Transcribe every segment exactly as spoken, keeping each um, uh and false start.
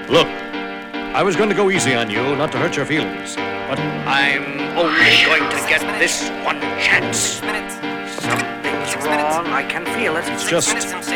Look, I was going to go easy on you, not to hurt your feelings, but I'm only going to get this one chance. Something's wrong, I can feel it. It's just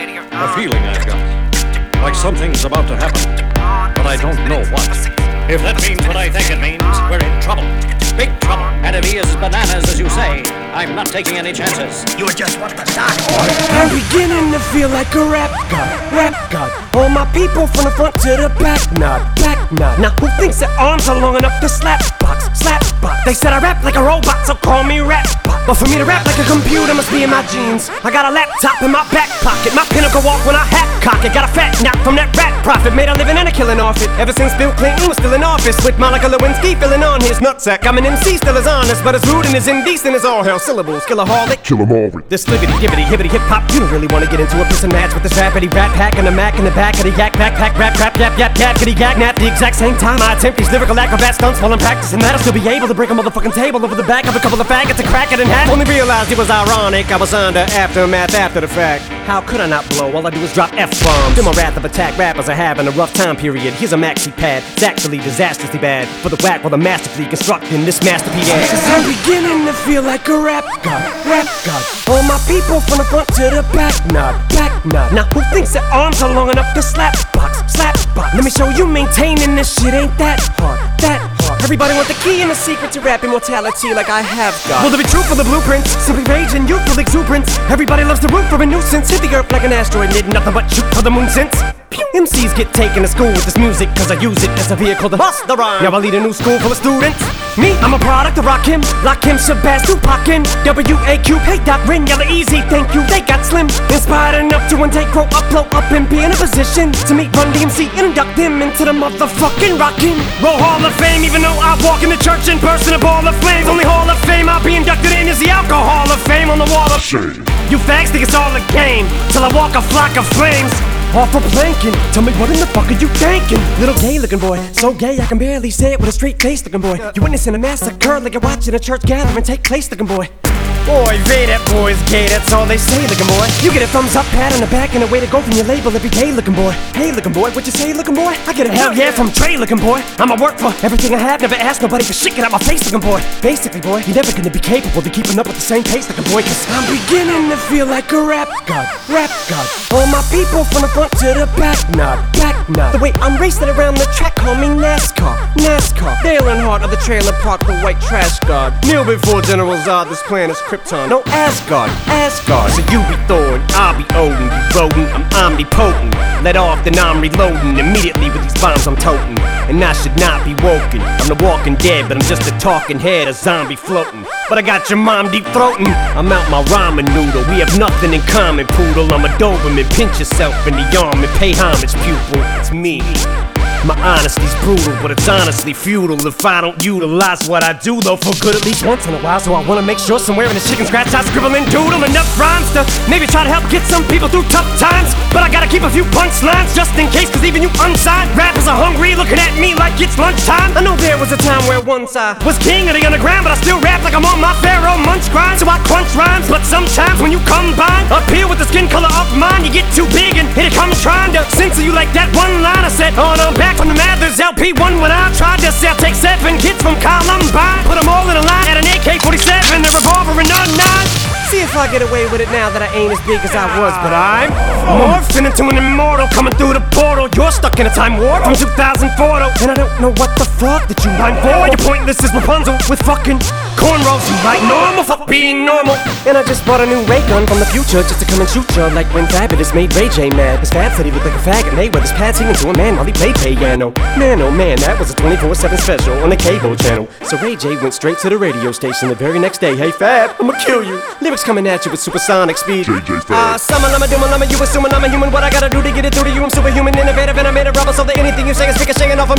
a feeling I've got. Like something's about to happen, but I don't know what. If that means what I think it means, we're in trouble. Big trouble. And if he is as bananas as you say, I'm not taking any chances. You just want to die. I'm beginning to feel like a rap god, rap god. All my people from the front to the back, nod, back nod. Now who thinks their arms are long enough to slap box, slap box? They said I rap like a robot, so call me rap bot. But for me to rap like a computer must be in my genes. I got a laptop in my back pocket, my pinnacle walk when I hat cock it. Got a fat knock from that rat profit, made a living and a killing off it. Ever since Bill Clinton was still in office, with Monica Lewinsky filling on his nutsack. I'm an M C, still as honest, but as rude and as indecent as all hell. Syllables, killaholic, kill 'em all. This flippity gibbity hibbity hip hop. You don't really wanna get into a piss and match with this rapidy rat pack and the Mac in the back of the yak backpack rap rap yap yap yap kitty yak nap. The exact same time I attempt these lyrical acrobat stunts while I'm practicing that, I'll still be able to break a motherfucking table over the back of a couple of faggots and crack it in half. Only realized it was ironic, I was under aftermath after the fact. How could I not blow? All I do is drop F-bombs. Feel my wrath of attack rappers are having a rough time period. Here's a maxi pad, it's actually disastrously bad for the whack while the masterfully constructing this masterpiece. Cause I'm beginning to feel like a rap god, rap god. All my people from the front to the back, nod, back nod. Now who thinks their arms are long enough to slap box, slap box? Let me show you maintaining this shit ain't that hard, that hard. Everybody want the key and the secret to rap immortality like I have got. Will there be truth for the blueprints? Simply rage and youthful exuberance. Everybody loves the root for a nuisance. Hit the earth like an asteroid, did nothing but shoot for the moon since. M Cs get taken to school with this music, cause I use it as a vehicle to bust the rhyme. Now I lead a new school full of students. Me, I'm a product of Rakim, Lakim, Shabazz, Tupac, W A Q, hey Doc, Rin, Yella Easy, thank you, they got slim. Inspired enough to one day grow up, blow up, and be in a position to meet Run D M C and induct them into the motherfucking Rockin' Roll Hall of Fame. Even though I walk in the church in person, a ball of flames. Only Hall of Fame I'll be inducted in is the Alcohol of Fame on the wall of shame. You fags think it's all a game, till I walk a flock of flames. Off for planking, tell me what in the fuck are you thinking? Little gay looking boy, so gay I can barely say it with a straight face looking boy. You witnessing a massacre like you're watching a church gathering take place looking boy. Boy, they that boy's gay, that's all they say looking boy. You get a thumbs up, pat on the back, and a way to go from your label every day looking boy. Hey looking boy, what you say looking boy? I get a hell yeah from Trey looking boy. I'ma work for everything I have, never ask nobody for shit, get out my face looking boy. Basically boy, you're never gonna be capable of keeping up with the same pace looking boy. Cause I'm beginning to feel like a rap god, rap god. All my people from the front to the back, nod, back nod. The way I'm racing around the track, call me NASCAR, NASCAR. Dale Earnhardt of the trailer park, the white trash god. Kneel before General Zod, this planet's Krypton. No Asgard, Asgard. So you be Thor and I'll be Odin. You rodent, I'm omnipotent. Let off, then I'm reloading. Immediately with these bombs I'm toting. And I should not be woken. I'm the walking dead, but I'm just a talking head, a zombie floating. But I got your mom deep throating. I'm out my ramen noodle. We have nothing in common, poodle. I'm a Doberman. Pinch yourself in the arm and pay homage, pupil. It's me. My honesty's brutal, but it's honestly futile if I don't utilize what I do, though, for good at least once in a while. So I wanna make sure somewhere in the chicken scratch I scribble and doodle enough rhymes to maybe try to help get some people through tough times. But I gotta keep a few punchlines just in case, cause even you unsigned rappers are hungry, looking at me like it's lunchtime. I know there was a time where once I was king of the underground, but I still rap like I'm on my Pharaoh Munch grind. So I crunch rhymes, but sometimes when you combine up here with the skin color of mine, you get too big and here it comes trying to censor you like that one line I said on I'm back from the Mathers L P one when I tried to sell. Take seven kids from Columbine, put them all in a line at an A K forty-seven, a revolver and a nine. See if I get away with it now that I ain't as big as I was, but I'm morphing into an immortal coming through the portal. You're stuck in a time warp from two thousand four though, and I don't know what the fuck that you mind for. You're pointless as Rapunzel with fucking cornrows. You like normal, fuck being normal. And I just bought a new ray gun from the future just to come and shoot you, like when Fabulous made Ray J mad. His Fab said he looked like a faggot, and Mayweather's pad singing to a man while he played piano. Man, oh man, that was a twenty-four seven special on the cable channel. So Ray J went straight to the radio station the very next day. Hey Fab, I'ma kill you. Lyrics coming at you with supersonic speed. J J Fab. Ah, uh, summer, lama, doom, lama, you assuming I'm a human. What I gotta do to get it through to you? I'm superhuman, innovative, and I made a rubber so that anything you say is speaking, shaking off of me and it'll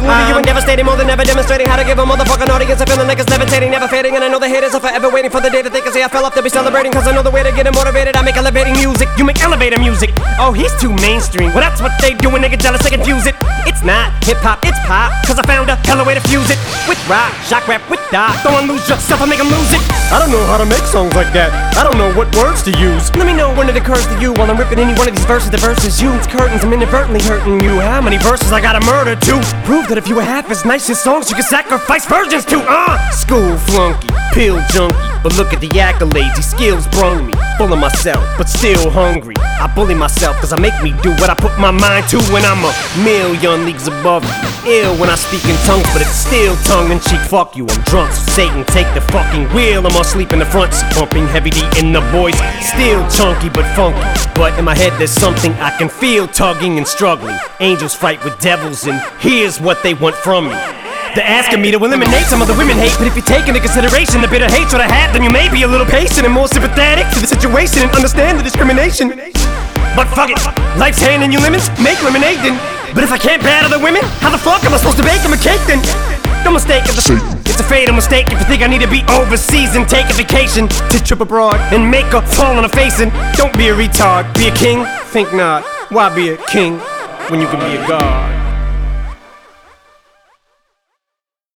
moving you and devastating, more than ever demonstrating how to give a motherfucking audience a feeling like it's levitating, never fading. And I know the haters are forever waiting for the day that they can say I fell off to be celebrating. Cause I know the way to get them motivated. I make elevating music, you make elevator music. Oh, he's too mainstream. Well, that's what they do when they get jealous, they confuse it. It's not hip-hop, it's pop. Cause I found a hella way to fuse it. With rock, shock rap, with dot. Don't lose yourself, I make them lose it. I don't know how to make songs like that. I don't know what words to use. Let me know when it occurs to you while I'm ripping any one of these verses. The verses you, it's curtains, I'm inadvertently hurting you. How many verses I gotta murder to prove that if you were half as nice as songs you can sacrifice virgins to? Uh, school flunky, pill junkie, but look at the accolades, these skills brung me. Full of myself, but still hungry. I bully myself cause I make me do what I put my mind to. When I'm a million leagues above you. Ill when I speak in tongues, but it's still tongue-in-cheek. Fuck you, I'm drunk, so Satan take the fucking wheel. I'm asleep in the front seat, bumping heavy D in the voice. Still chunky but funky, but in my head there's something I can feel tugging and struggling. Angels fight with devils and here's what they want from me. They're asking me to eliminate some of the women hate, but if you take into consideration the bitter hatred I have, then you may be a little patient and more sympathetic to the situation and understand the discrimination. But fuck it, life's handing you lemons, make lemonade then. But if I can't battle the women, how the fuck am I supposed to bake them a cake then? No mistake if the it's a fatal mistake if you think I need to be overseas and take a vacation to trip abroad and make a fall on a face. And don't be a retard, be a king? Think not. Why be a king when you can be a god?